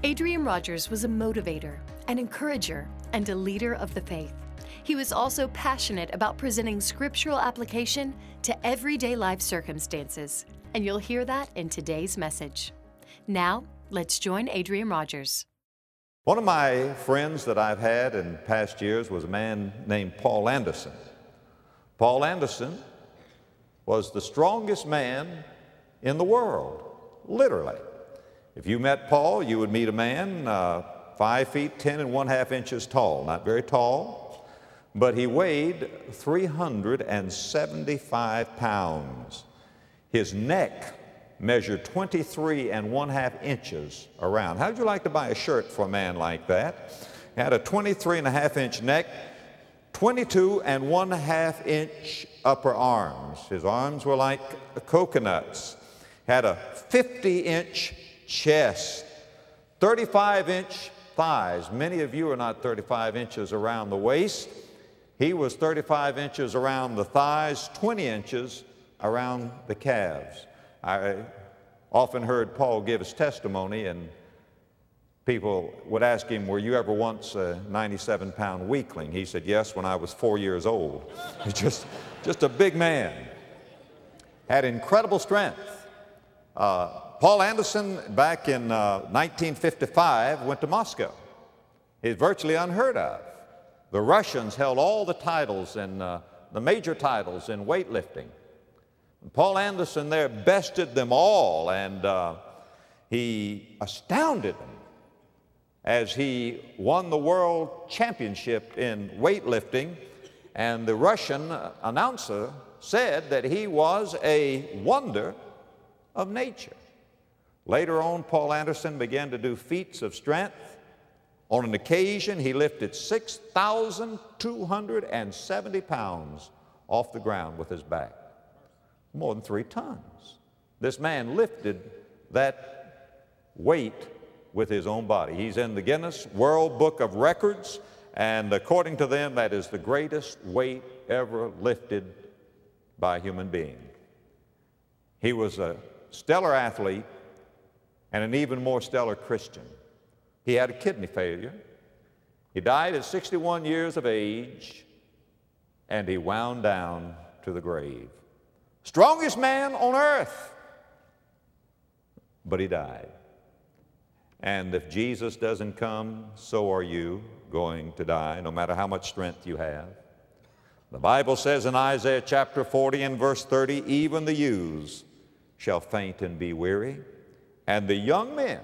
Adrian Rogers was a motivator, an encourager, and a leader of the faith. He was also passionate about presenting scriptural application to everyday life circumstances, and you'll hear that in today's message. Now, let's join Adrian Rogers. One of my friends that I've had in past years was a man named Paul Anderson. Paul Anderson was the strongest man in the world, literally. If you met Paul, you would meet a man 5 feet 10 and 1/2 inches tall, not very tall, but he weighed 375 pounds. His neck measured 23 and 1/2 inches around. How'd you like to buy a shirt for a man like that? He had a 23.5 inch neck, 22 and 1/2 inch upper arms. His arms were like coconuts. Had a 50-inch chest, 35-inch thighs. Many of you are not 35 inches around the waist. He was 35 inches around the thighs, 20 inches around the calves. I often heard Paul give his testimony, and people would ask him, were you ever once a 97-pound weakling? He said, yes, when I was 4 years old. just a big man. Had incredible strength. Paul Anderson, back in 1955, went to Moscow. He's virtually unheard of. The Russians held all the titles and the major titles in weightlifting. Paul Anderson there bested them all, and he astounded them as he won the world championship in weightlifting, and the Russian announcer said that he was a wonder of nature. Later on, Paul Anderson began to do feats of strength. On an occasion, he lifted 6,270 pounds off the ground with his back. More than 3 tons. This man lifted that weight with his own body. He's in the Guinness World Book of Records, and according to them, that is the greatest weight ever lifted by a human being. He was a stellar athlete and an even more stellar Christian. He had a kidney failure. He died at 61 years of age, and he wound down to the grave. Strongest man on earth, but he died. And if Jesus doesn't come, so are you going to die, no matter how much strength you have. The Bible says in Isaiah chapter 40 and verse 30, even the youths shall faint and be weary, and the young men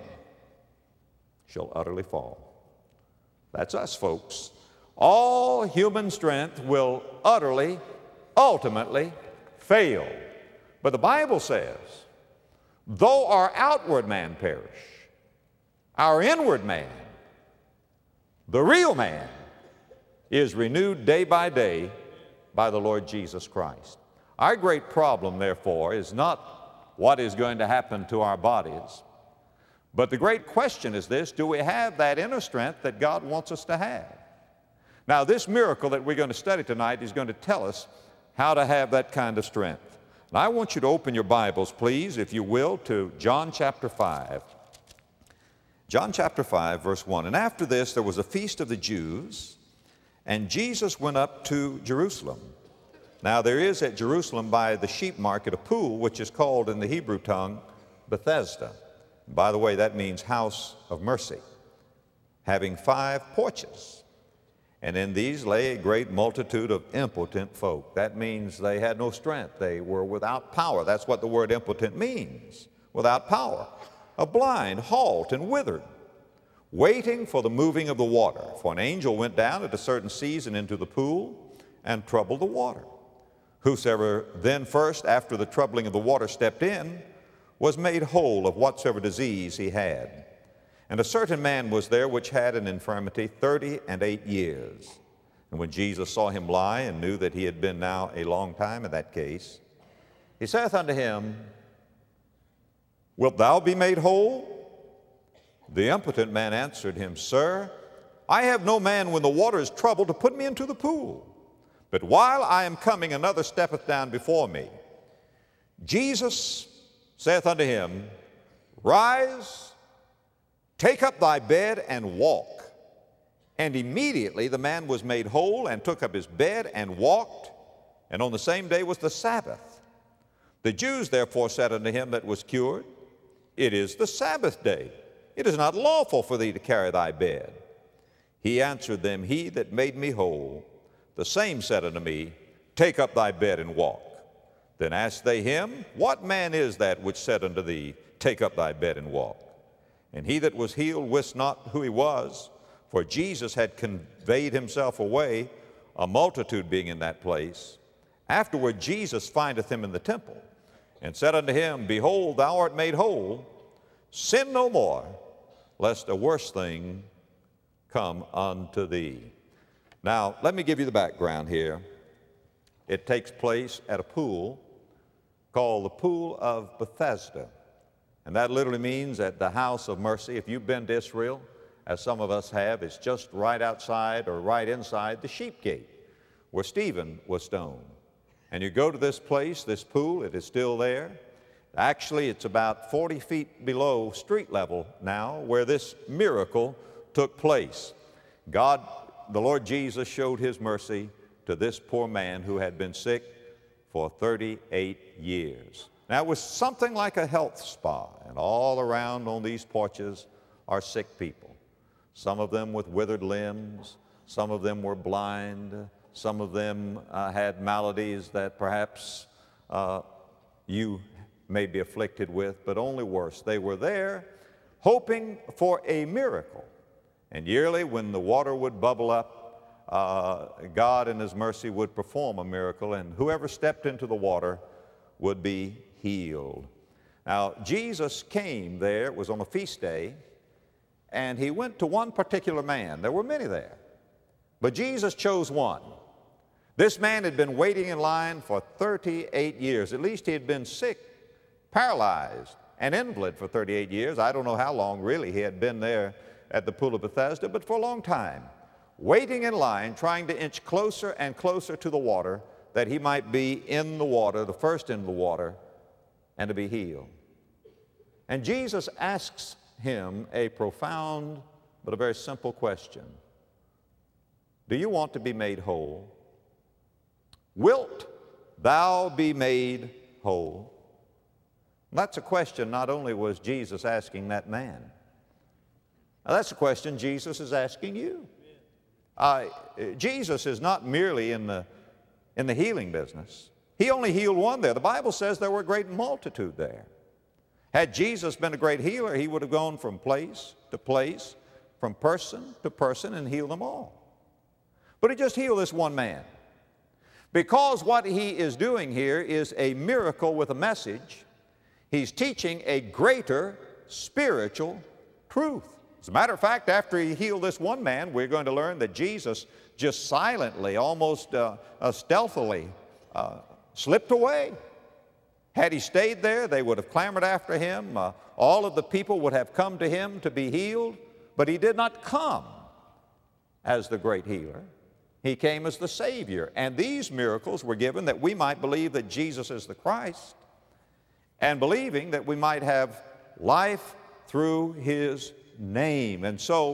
shall utterly fall. That's us, folks. All human strength will utterly, ultimately fail. But the Bible says, though our outward man perish, our inward man, the real man, is renewed day by day by the Lord Jesus Christ. Our great problem, therefore, is not what is going to happen to our bodies, but the great question is this: do we have that inner strength that God wants us to have? Now, this miracle that we're going to study tonight is going to tell us how to have that kind of strength. And I want you to open your Bibles, please, if you will, to John chapter 5. John chapter 5, verse 1. And after this, there was a feast of the Jews, and Jesus went up to Jerusalem. Now, there is at Jerusalem by the sheep market a pool, which is called in the Hebrew tongue Bethesda. By the way, that means house of mercy, having 5 porches. And in these lay a great multitude of impotent folk. That means they had no strength. They were without power. That's what the word impotent means, without power. A blind, halt, and withered, waiting for the moving of the water. For an angel went down at a certain season into the pool and troubled the water. Whosoever then first, after the troubling of the water, stepped in, was made whole of whatsoever disease he had. And a certain man was there which had an infirmity 38 years. And when Jesus saw him lie, and knew that he had been now a long time in that case, he saith unto him, Wilt thou be made whole? The impotent man answered him, Sir, I have no man when the water is troubled to put me into the pool. But while I am coming, another steppeth down before me. Jesus saith unto him, Rise, take up thy bed and walk. And immediately the man was made whole and took up his bed and walked. And on the same day was the Sabbath. The Jews therefore said unto him that was cured, It is the Sabbath day. It is not lawful for thee to carry thy bed. He answered them, He that made me whole, the same said unto me, Take up thy bed and walk. Then asked they him, What man is that which said unto thee, Take up thy bed and walk? And he that was healed wist not who he was, for Jesus had conveyed himself away, a multitude being in that place. Afterward Jesus findeth him in the temple, and said unto him, Behold, thou art made whole. Sin no more, lest a worse thing come unto thee. Now, let me give you the background here. It takes place at a pool called the Pool of Bethesda. And that literally means at the house of mercy. If you've been to Israel, as some of us have, it's just right outside or right inside the sheep gate where Stephen was stoned. And you go to this place, this pool, it is still there. Actually, it's about 40 feet below street level now where this miracle took place. God, the Lord Jesus, showed his mercy to this poor man who had been sick for 38 years. Now, it was something like a health spa, and all around on these porches are sick people. Some of them with withered limbs, some of them were blind, some of them had maladies that perhaps you may be afflicted with, but only worse. They were there hoping for a miracle. And yearly, when the water would bubble up, God in his mercy would perform a miracle, and whoever stepped into the water would be healed. Now, Jesus came there, it was on a feast day, and he went to one particular man. There were many there, but Jesus chose one. This man had been waiting in line for 38 years. At least he had been sick, paralyzed, an invalid for 38 years. I don't know how long really he had been there at the Pool of Bethesda, but for a long time, waiting in line, trying to inch closer and closer to the water that he might be in the water, the first in the water, and to be healed. And Jesus asks him a profound but a very simple question. Do you want to be made whole? Wilt thou be made whole? That's a question not only was Jesus asking that man. Now that's a question Jesus is asking you. Jesus is not merely in the healing business. He only healed one there. The Bible says there were a great multitude there. Had Jesus been a great healer, he would have gone from place to place, from person to person, and healed them all. But he just healed this one man. Because what he is doing here is a miracle with a message, he's teaching a greater spiritual truth. As a matter of fact, after he healed this one man, we're going to learn that Jesus just silently, almost stealthily, slipped away. Had he stayed there, they would have clamored after him. All of the people would have come to him to be healed, but he did not come as the great healer. He came as the Savior. And these miracles were given that we might believe that Jesus is the Christ, and believing that we might have life through his name. And so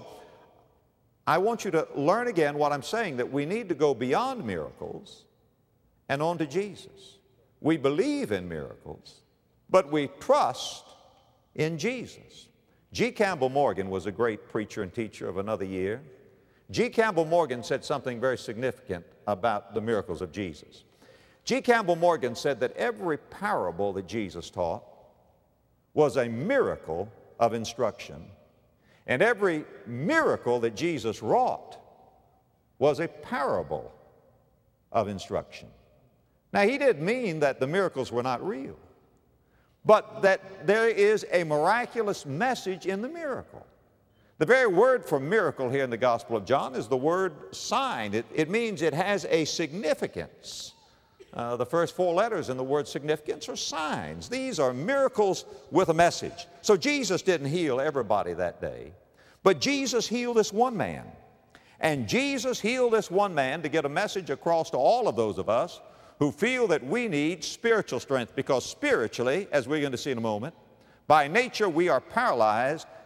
I want you to learn again what I'm saying, that we need to go beyond miracles and on to Jesus. We believe in miracles, but we trust in Jesus. G. Campbell Morgan was a great preacher and teacher of another year. G. Campbell Morgan said something very significant about the miracles of Jesus. G. Campbell Morgan said that every parable that Jesus taught was a miracle of instruction, and every miracle that Jesus wrought was a parable of instruction. Now, he didn't mean that the miracles were not real, but that there is a miraculous message in the miracle. The very word for miracle here in the Gospel of John is the word sign. It means it has a significance. The first four letters in the word significance are signs. These are miracles with a message. So Jesus didn't heal everybody that day, but Jesus healed this one man. And Jesus healed this one man to get a message across to all of those of us who feel that we need spiritual strength, because spiritually, as we're going to see in a moment, by nature we are paralyzed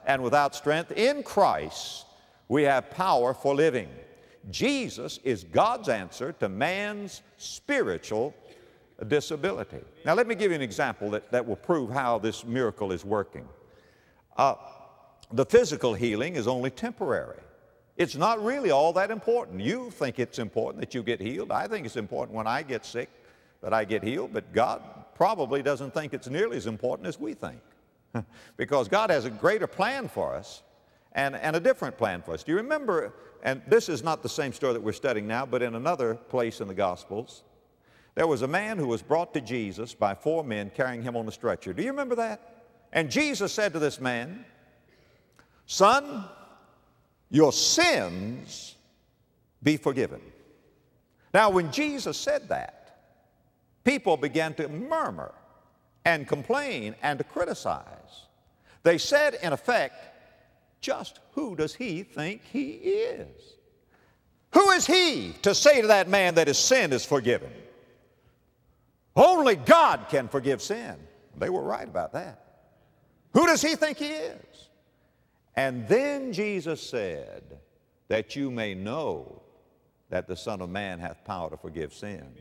and without strength, in Christ we have power for living. Jesus is God's answer to man's spiritual disability. Now let me give you an example that will prove how this miracle is working. The physical healing is only temporary. It's not really all that important. You think it's important that you get healed. I think it's important when I get sick that I get healed, but God probably doesn't think it's nearly as important as we think. Because God has a greater plan for us and a different plan for us. Do you remember, and this is not the same story that we're studying now, but in another place in the Gospels, there was a man who was brought to Jesus by 4 men carrying him on a stretcher. Do you remember that? And Jesus said to this man, "Son, your sins be forgiven." Now, when Jesus said that, people began to murmur and complain and to criticize. They said, in effect, just who does he think he is? Who is he to say to that man that his sin is forgiven? Only God can forgive sin. They were right about that. Who does he think he is? And then Jesus said, that you may know that the Son of Man hath power to forgive sins.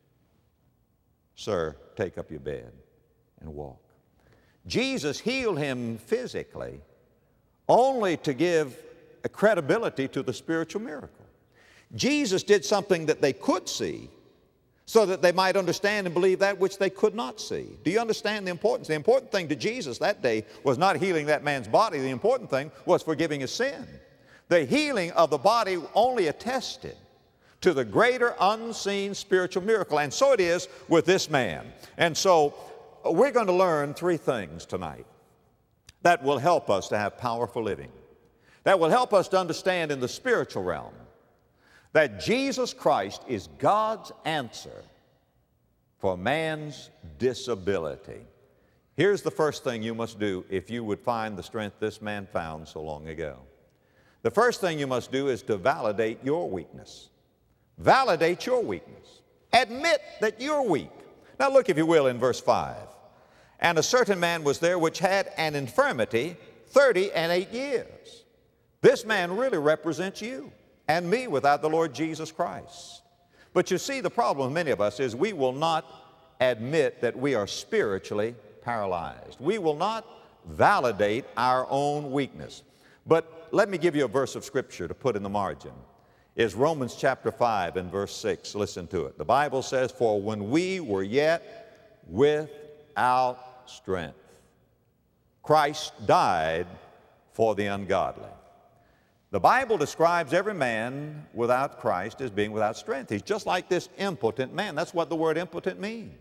Sir, take up your bed and walk. Jesus healed him physically only to give a credibility to the spiritual miracle. Jesus did something that they could see so that they might understand and believe that which they could not see. Do you understand the importance? The important thing to Jesus that day was not healing that man's body. The important thing was forgiving his sin. The healing of the body only attested to the greater unseen spiritual miracle. And so it is with this man. And so we're going to learn 3 things tonight that will help us to have powerful living, that will help us to understand in the spiritual realm that Jesus Christ is God's answer for man's disability. Here's the first thing you must do if you would find the strength this man found so long ago. The first thing you must do is to validate your weakness. Validate your weakness. Admit that you're weak. Now look, if you will, in verse 5. And a certain man was there which had an infirmity 38 years. This man really represents you and me without the Lord Jesus Christ. But you see, the problem with many of us is we will not admit that we are spiritually paralyzed. We will not validate our own weakness. But let me give you a verse of Scripture to put in the margin. It's Romans chapter 5 and verse 6. Listen to it. The Bible says, "For when we were yet without strength, Christ died for the ungodly." The Bible describes every man without Christ as being without strength. He's just like this impotent man. That's what the word impotent means.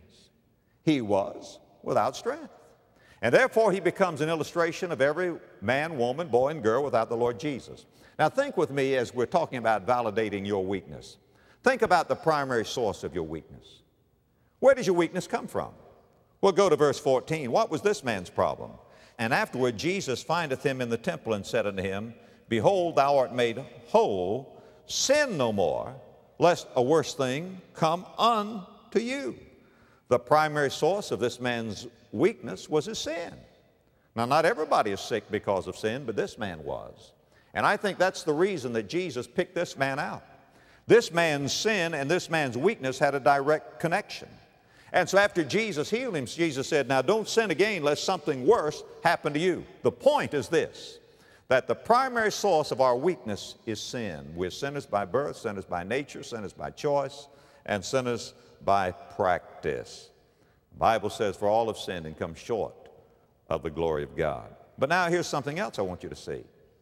He was without strength. And therefore he becomes an illustration of every man, woman, boy, and girl without the Lord Jesus. Now think with me as we're talking about validating your weakness. Think about the primary source of your weakness. Where does your weakness come from? Well, go to verse 14. What was this man's problem? "And afterward Jesus findeth him in the temple and said unto him, Behold, thou art made whole, sin no more, lest a worse thing come unto you." The primary source of this man's weakness was his sin. Now, not everybody is sick because of sin, but this man was. And I think that's the reason that Jesus picked this man out. This man's sin and this man's weakness had a direct connection. And so after Jesus healed him, Jesus said, "Now don't sin again lest something worse happen to you." The point is this, that the primary source of our weakness is sin. We're sinners by birth, sinners by nature, sinners by choice, and sinners by practice. The Bible says, "For all have sinned and come short of the glory of God." But now here's something else I want you to see.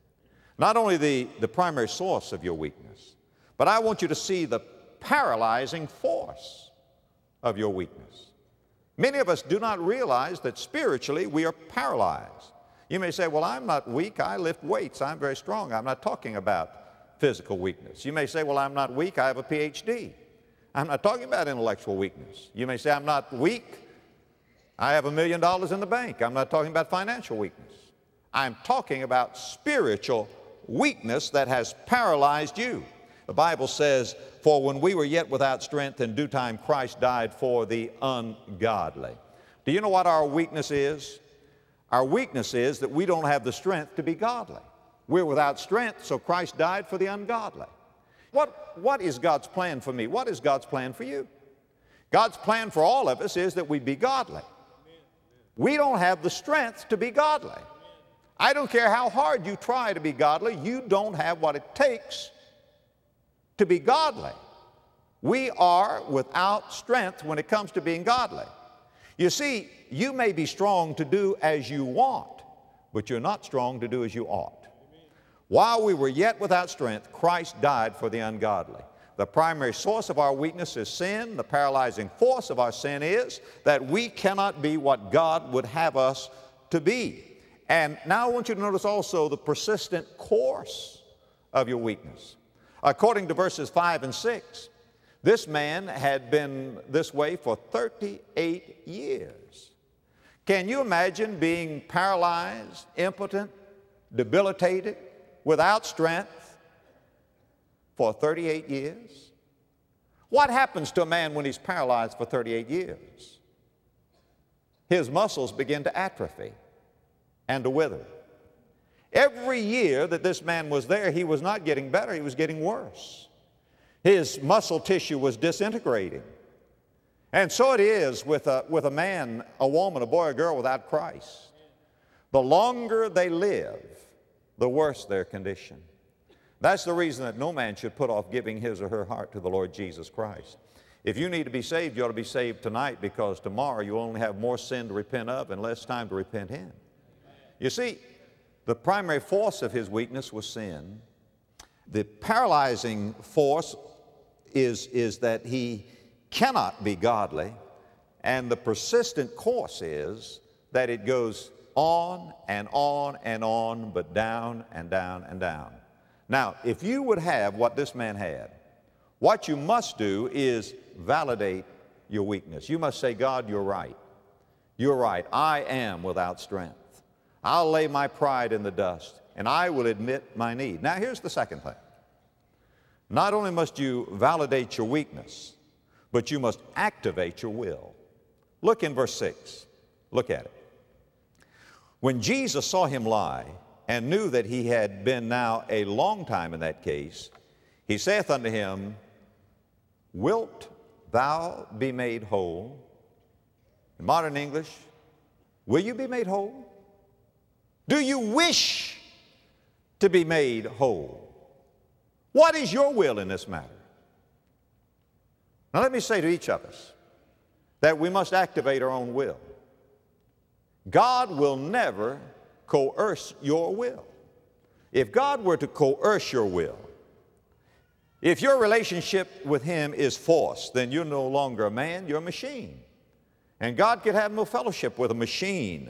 Not only the primary source of your weakness, but I want you to see the paralyzing force of your weakness. Many of us do not realize that spiritually we are paralyzed. You may say, "Well, I'm not weak. I lift weights. I'm very strong." I'm not talking about physical weakness. You may say, "Well, I'm not weak. I have a PhD." I'm not talking about intellectual weakness. You may say, "I'm not weak. I have $1 million in the bank." I'm not talking about financial weakness. I'm talking about spiritual weakness that has paralyzed you. The Bible says, "For when we were yet without strength, in due time Christ died for the ungodly." Do you know what our weakness is? Our weakness is that we don't have the strength to be godly. We're without strength, so Christ died for the ungodly. What is God's plan for me? What is God's plan for you? God's plan for all of us is that we be godly. We don't have the strength to be godly. I don't care how hard you try to be godly, you don't have what it takes to be godly. We are without strength when it comes to being godly. You see, you may be strong to do as you want, but you're not strong to do as you ought. While we were yet without strength, Christ died for the ungodly. The primary source of our weakness is sin. The paralyzing force of our sin is that we cannot be what God would have us to be. And now I want you to notice also the persistent course of your weakness. According to verses 5 and 6, this man had been this way for 38 years. Can you imagine being paralyzed, impotent, debilitated, without strength for 38 years? What happens to a man when he's paralyzed for 38 years? His muscles begin to atrophy and to wither. Every year that this man was there, he was not getting better, he was getting worse. His muscle tissue was disintegrating. And so it is with a man, a woman, a boy, a girl without Christ. The longer they live, the worse their condition. That's the reason that no man should put off giving his or her heart to the Lord Jesus Christ. If you need to be saved, you ought to be saved tonight, because tomorrow you'll only have more sin to repent of and less time to repent in. You see, the primary force of his weakness was sin. The paralyzing force is that he cannot be godly, and the persistent course is that it goes on and on and on, but down and down and down. Now, if you would have what this man had, what you must do is validate your weakness. You must say, God, you're right. You're right. I am without strength. I'll lay my pride in the dust, and I will admit my need. Now, here's the second thing. Not only must you validate your weakness, but you must activate your will. Look in verse 6. Look at it. When Jesus saw him lie, and knew that he had been now a long time in that case, he saith unto him, Wilt thou be made whole? In modern English, will you be made whole? Do you wish to be made whole? What is your will in this matter? Now let me say to each of us that we must activate our own will. God will never coerce your will. If God were to coerce your will, if your relationship with Him is forced, then you're no longer a man, you're a machine. And God could have no fellowship with a machine.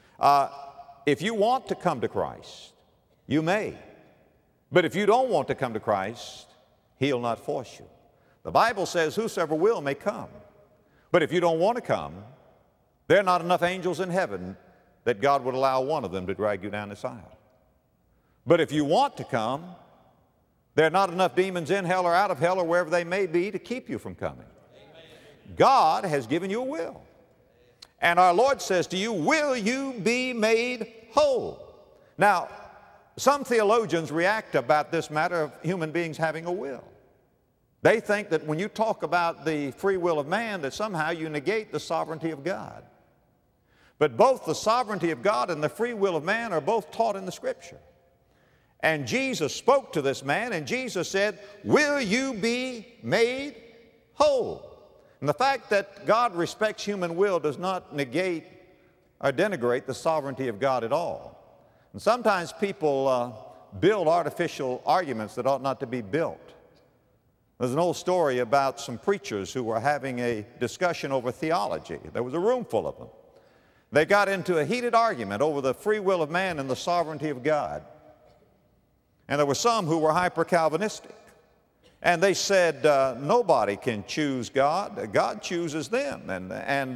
If you want to come to Christ, you may. But if you don't want to come to Christ, He'll not force you. The Bible says, whosoever will may come. But if you don't want to come, there are not enough angels in heaven that God would allow one of them to drag you down this aisle. But if you want to come, there are not enough demons in hell or out of hell or wherever they may be to keep you from coming. Amen. God has given you a will. And our Lord says to you, will you be made whole? Now, some theologians react about this matter of human beings having a will. They think that when you talk about the free will of man, that somehow you negate the sovereignty of God. But both the sovereignty of God and the free will of man are both taught in the Scripture. And Jesus spoke to this man, and Jesus said, will you be made whole? And the fact that God respects human will does not negate or denigrate the sovereignty of God at all. And sometimes people build artificial arguments that ought not to be built. There's an old story about some preachers who were having a discussion over theology. There was a room full of them. They got into a heated argument over the free will of man and the sovereignty of God. And there were some who were hyper-Calvinistic. And they said, nobody can choose God. God chooses them. And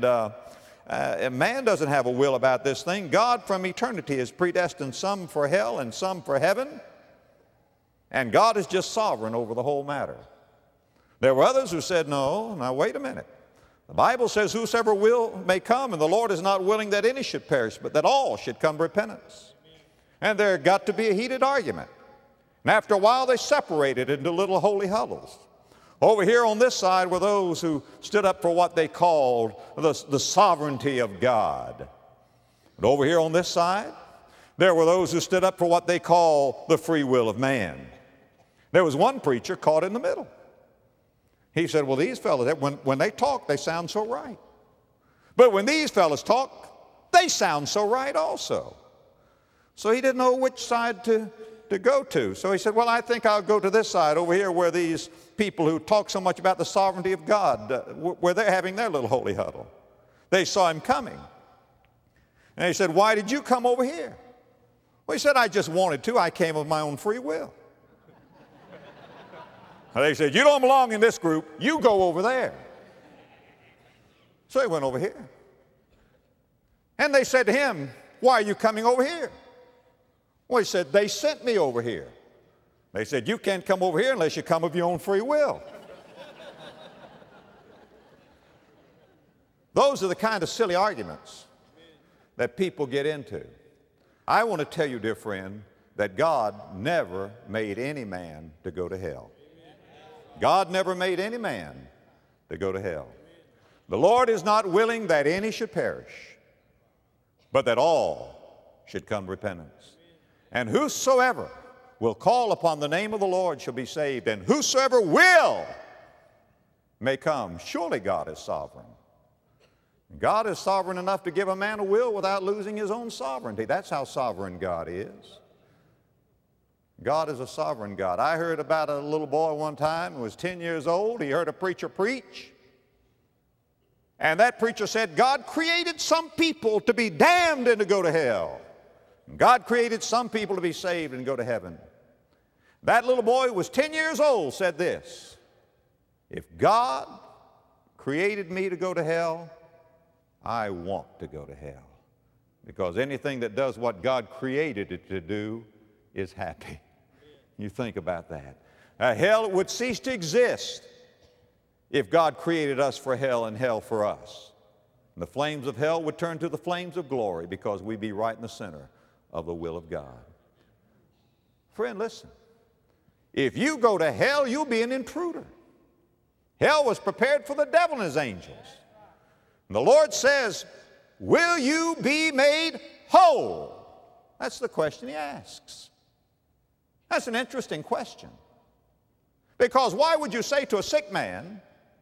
man doesn't have a will about this thing. God from eternity has predestined some for hell and some for heaven. And God is just sovereign over the whole matter. There were others who said, no, now wait a minute. The Bible says, whosoever will may come, and the Lord is not willing that any should perish, but that all should come to repentance. And there got to be a heated argument. And after a while, they separated into little holy huddles. Over here on this side were those who stood up for what they called the sovereignty of God. And over here on this side, there were those who stood up for what they call the free will of man. There was one preacher caught in the middle. He said, well, these fellows, when they talk, they sound so right. But when these fellows talk, they sound so right also. So he didn't know which side to go to. So he said, well, I think I'll go to this side over here where these people who talk so much about the sovereignty of God, where they're having their little holy huddle. They saw him coming. And he said, why did you come over here? Well, he said, I just wanted to. I came of my own free will. And they said, you don't belong in this group. You go over there. So he went over here. And they said to him, why are you coming over here? Well, he said, they sent me over here. They said, you can't come over here unless you come of your own free will. Those are the kind of silly arguments that people get into. I want to tell you, dear friend, that God never made any man to go to hell. God never made any man to go to hell. The Lord is not willing that any should perish, but that all should come to repentance. And whosoever will call upon the name of the Lord shall be saved, and whosoever will may come. Surely God is sovereign. God is sovereign enough to give a man a will without losing his own sovereignty. That's how sovereign God is. God is a sovereign God. I heard about a little boy one time who was 10 years old. He heard a preacher preach. And that preacher said, God created some people to be damned and to go to hell. God created some people to be saved and go to heaven. That little boy who was 10 years old said this, if God created me to go to hell, I want to go to hell. Because anything that does what God created it to do is happy. You think about that. Hell would cease to exist if God created us for hell and hell for us. And the flames of hell would turn to the flames of glory because we'd be right in the center of the will of God. Friend, listen. If you go to hell, you'll be an intruder. Hell was prepared for the devil and his angels. And the Lord says, will you be made whole? That's the question he asks. That's an interesting question. Because why would you say to a sick man,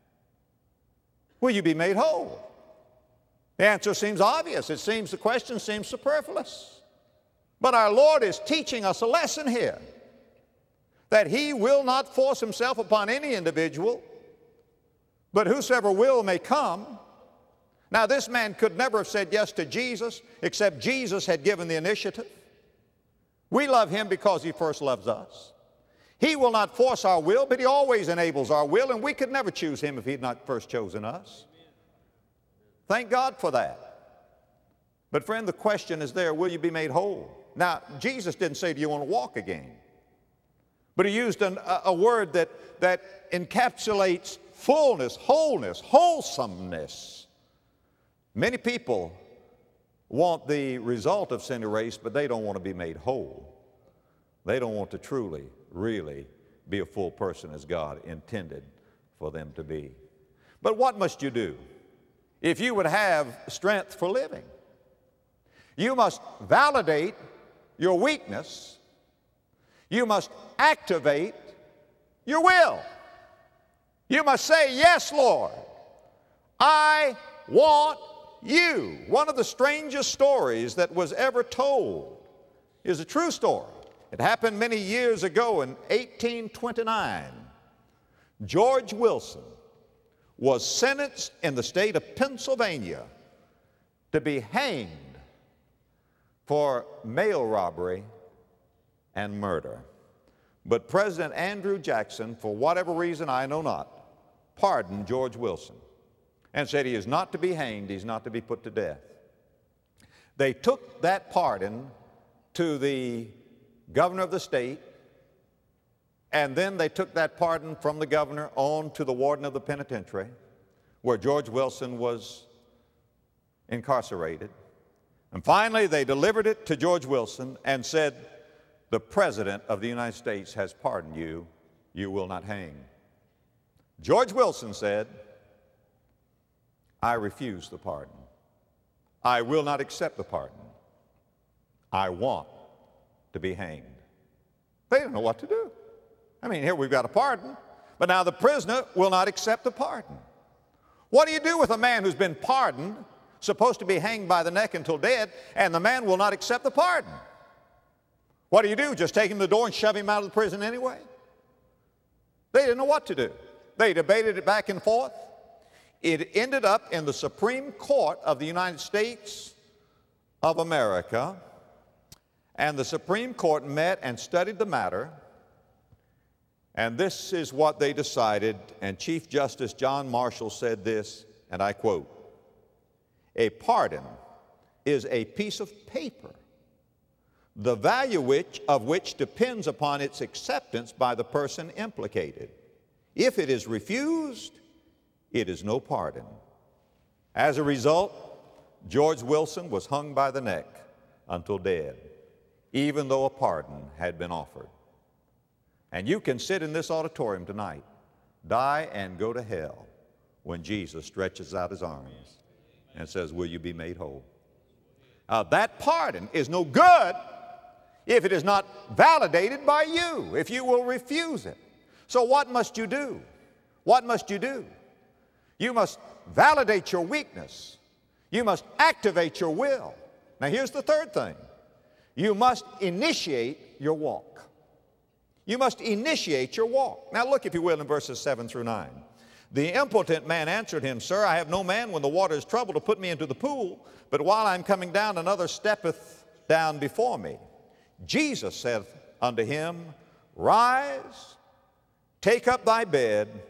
will you be made whole? The answer seems obvious. The question seems superfluous. But our Lord is teaching us a lesson here, that he will not force himself upon any individual, but whosoever will may come. Now, this man could never have said yes to Jesus except Jesus had given the initiative. We love him because he first loves us. He will not force our will, but he always enables our will, and we could never choose him if he had not first chosen us. Thank God for that. But friend, the question is there, will you be made whole? Now, Jesus didn't say, do you want to walk again? But he used a word that encapsulates fullness, wholeness, wholesomeness. Many people want the result of sin erased, but they don't want to be made whole. They don't want to truly, really be a full person as God intended for them to be. But what must you do if you would have strength for living? You must validate your weakness. You must activate your will. You must say, yes, Lord, I want you. One of the strangest stories that was ever told is a true story. It happened many years ago in 1829. George Wilson was sentenced in the state of Pennsylvania to be hanged for mail robbery and murder. But President Andrew Jackson, for whatever reason I know not, pardoned George Wilson and said he is not to be hanged, he's not to be put to death. They took that pardon to the governor of the state, and then they took that pardon from the governor on to the warden of the penitentiary. where George Wilson was incarcerated. And finally, they delivered it to George Wilson and said, "The President of the United States has pardoned you. You will not hang." George Wilson said, "I refuse the pardon. I will not accept the pardon. I want to be hanged." They didn't know what to do. I mean, here we've got a pardon, but now the prisoner will not accept the pardon. What do you do with a man who's been pardoned, supposed to be hanged by the neck until dead, and the man will not accept the pardon? What do? Just take him to the door and shove him out of the prison anyway? They didn't know what to do. They debated it back and forth. It ended up in the Supreme Court of the United States of America, and the Supreme Court met and studied the matter, and this is what they decided, and Chief Justice John Marshall said this, and I quote, "A pardon is a piece of paper, the value of which depends upon its acceptance by the person implicated. If it is refused, it is no pardon." As a result, George Wilson was hung by the neck until dead, even though a pardon had been offered. And you can sit in this auditorium tonight, die and go to hell, when Jesus stretches out his arms and says, "Will you be made whole?" That pardon is no good if it is not validated by you, if you will refuse it. So what must you do? What must you do? You must validate your weakness. You must activate your will. Now here's the third thing. You must initiate your walk. You must initiate your walk. Now look, if you will, in verses 7 through 9. "The impotent man answered him, 'Sir, I have no man when the water is troubled to put me into the pool, but while I am coming down, another steppeth down before me.' Jesus said unto him, 'Rise, take up thy bed,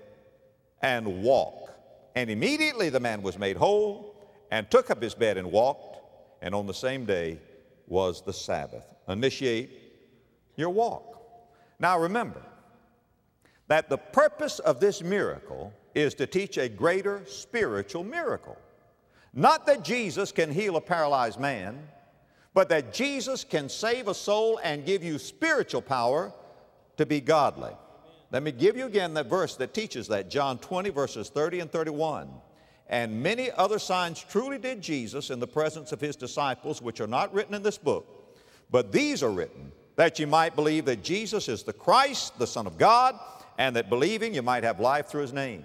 and walk.' And immediately the man was made whole, and took up his bed and walked, and on the same day was the Sabbath." Initiate your walk. Now remember that the purpose of this miracle is to teach a greater spiritual miracle. Not that Jesus can heal a paralyzed man, but that Jesus can save a soul and give you spiritual power to be godly. Let me give you again that verse that teaches that, John 20, verses 30 and 31. "And many other signs truly did Jesus in the presence of his disciples, which are not written in this book. But these are written, that you might believe that Jesus is the Christ, the Son of God, and that believing you might have life through his name."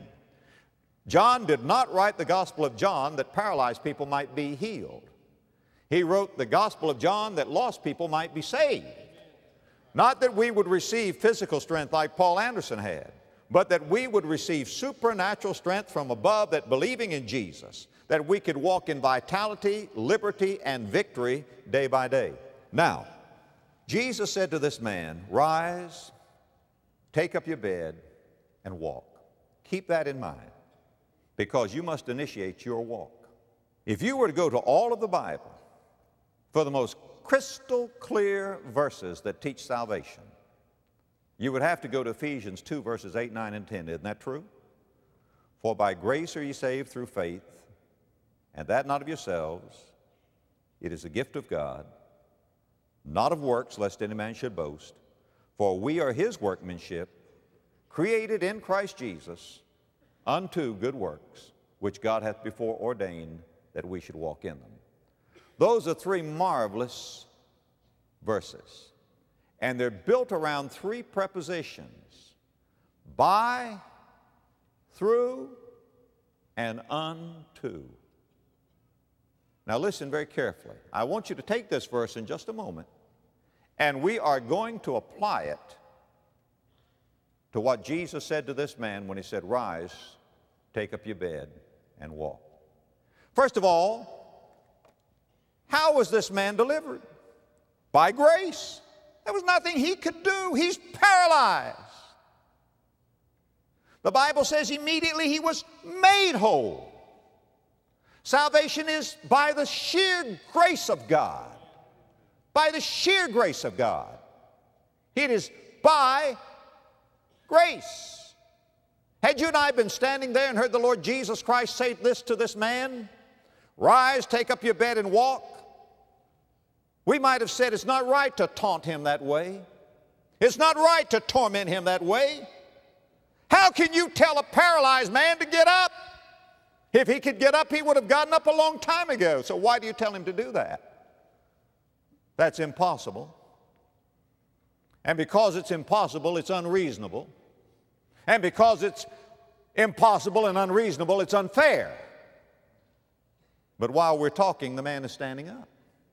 John did not write the Gospel of John that paralyzed people might be healed. He wrote the Gospel of John that lost people might be saved. Not that we would receive physical strength like Paul Anderson had, but that we would receive supernatural strength from above, that believing in Jesus, that we could walk in vitality, liberty, and victory day by day. Now, Jesus said to this man, "Rise, take up your bed, and walk." Keep that in mind, because you must initiate your walk. If you were to go to all of the Bible for the most crystal clear verses that teach salvation, you would have to go to Ephesians 2, verses 8, 9, and 10. Isn't that true? "For by grace are ye saved through faith, and that not of yourselves. It is a gift of God, not of works, lest any man should boast. For we are his workmanship, created in Christ Jesus unto good works, which God hath before ordained that we should walk in them." Those are three marvelous verses, and they're built around three prepositions: by, through, and unto. Now listen very carefully. I want you to take this verse in just a moment, and we are going to apply it to what Jesus said to this man when he said, "Rise, take up your bed, and walk." First of all, how was this man delivered? By grace. There was nothing he could do. He's paralyzed. The Bible says immediately he was made whole. Salvation is by the sheer grace of God. By the sheer grace of God. It is by grace. Had you and I been standing there and heard the Lord Jesus Christ say this to this man, rise, take up your bed and walk, we might have said it's not right to taunt him that way. It's not right to torment him that way. How can you tell a paralyzed man to get up? If he could get up, he would have gotten up a long time ago. So why do you tell him to do that? That's impossible. And because it's impossible, it's unreasonable. And because it's impossible and unreasonable, it's unfair. But while we're talking, the man is standing up.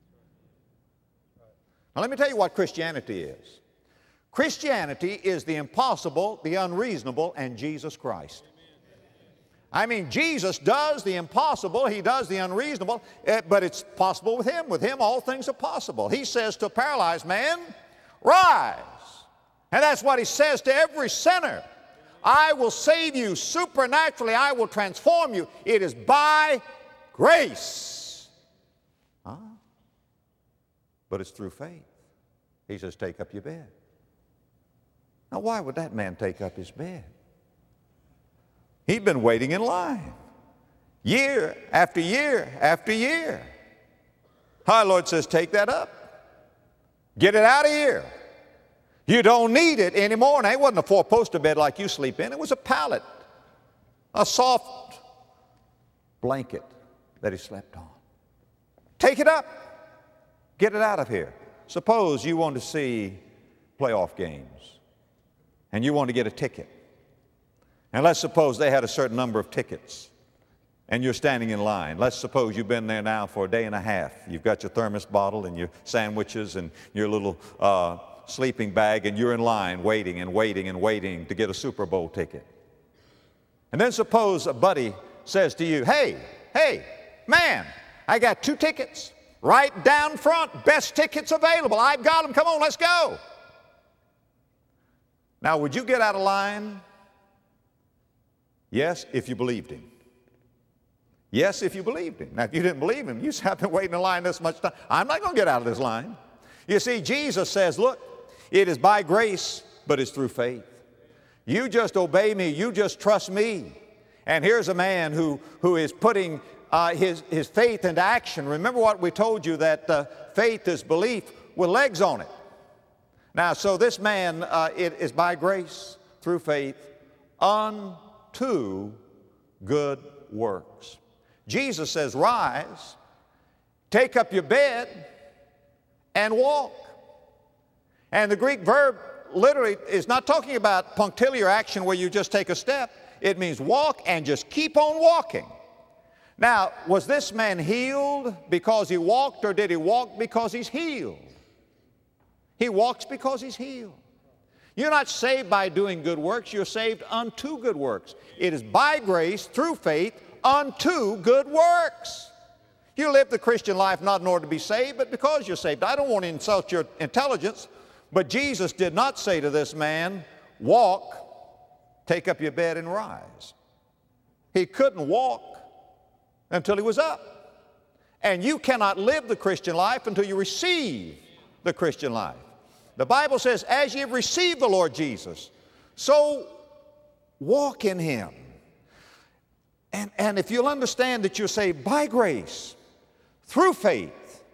Now let me tell you what Christianity is. Christianity is the impossible, the unreasonable, and Jesus Christ. I mean, Jesus does the impossible, He does the unreasonable, but it's possible with Him. With Him, all things are possible. He says to a paralyzed man, rise. And that's what He says to every sinner. I will save you supernaturally. I will transform you. It is by grace. But it's through faith. He says, take up your bed. Now, why would that man take up his bed? He'd been waiting in line, year after year after year. Our Lord says, take that up. Get it out of here. You don't need it anymore. And it wasn't a four-poster bed like you sleep in. It was a pallet, a soft blanket that he slept on. Take it up. Get it out of here. Suppose you want to see playoff games and you want to get a ticket. And let's suppose they had a certain number of tickets and you're standing in line. Let's suppose you've been there now for a day and a half. You've got your thermos bottle and your sandwiches and your little sleeping bag, and you're in line waiting and waiting and waiting to get a Super Bowl ticket. And then suppose a buddy says to you, hey, man, I got 2 tickets right down front, best tickets available. I've got them. Come on, let's go. Now, would you get out of line? Yes, if you believed him. Yes, if you believed him. Now, if you didn't believe him, you say, I've been waiting in line this much time. I'm not going to get out of this line. You see, Jesus says, look, it is by grace, but it's through faith. You just obey me. You just trust me. And here's a man who is putting his faith into action. Remember what we told you, that faith is belief with legs on it. Now, so this man, it is by grace, through faith, unto good works. Jesus says, rise, take up your bed, and walk. And the Greek verb literally is not talking about punctiliar action where you just take a step. It means walk and just keep on walking. Now, was this man healed because he walked, or did he walk because he's healed? He walks because he's healed. You're not saved by doing good works. You're saved unto good works. It is by grace, through faith, unto good works. You live the Christian life not in order to be saved, but because you're saved. I don't want to insult your intelligence, but Jesus did not say to this man, walk, take up your bed and rise. He couldn't walk until he was up. And you cannot live the Christian life until you receive the Christian life. The Bible says, as ye have received the Lord Jesus, so walk in Him. And if you'll understand that you're saved by grace, through faith,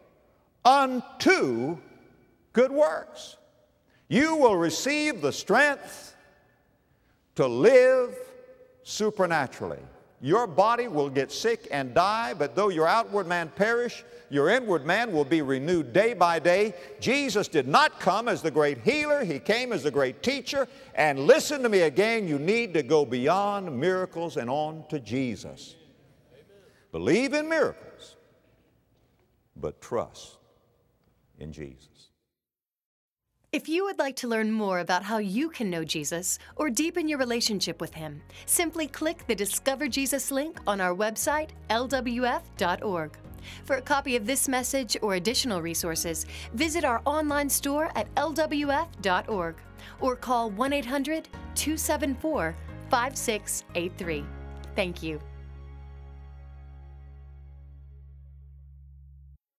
unto good works, you will receive the strength to live supernaturally. Your body will get sick and die, but though your outward man perish, your inward man will be renewed day by day. Jesus did not come as the great healer. He came as the great teacher. And listen to me again, you need to go beyond miracles and on to Jesus. Amen. Believe in miracles, but trust in Jesus. If you would like to learn more about how you can know Jesus or deepen your relationship with Him, simply click the Discover Jesus link on our website, lwf.org. For a copy of this message or additional resources, visit our online store at lwf.org or call 1-800-274-5683. Thank you.